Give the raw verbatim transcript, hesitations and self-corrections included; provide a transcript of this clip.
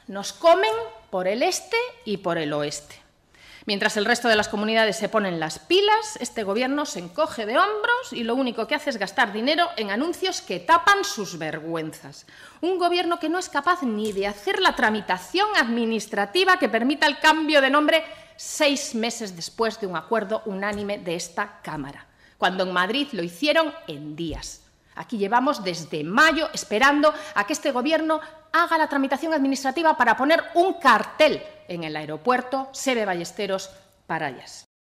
Nos comen por el este y por el oeste. Mientras el resto de las comunidades se ponen las pilas, este Gobierno se encoge de hombros y lo único que hace es gastar dinero en anuncios que tapan sus vergüenzas. Un Gobierno que no es capaz ni de hacer la tramitación administrativa que permita el cambio de nombre seis meses después de un acuerdo unánime de esta Cámara, cuando en Madrid lo hicieron en días. Aquí llevamos desde mayo esperando a que este Gobierno haga la tramitación administrativa para poner un cartel en el aeropuerto Seve Ballesteros Parallas.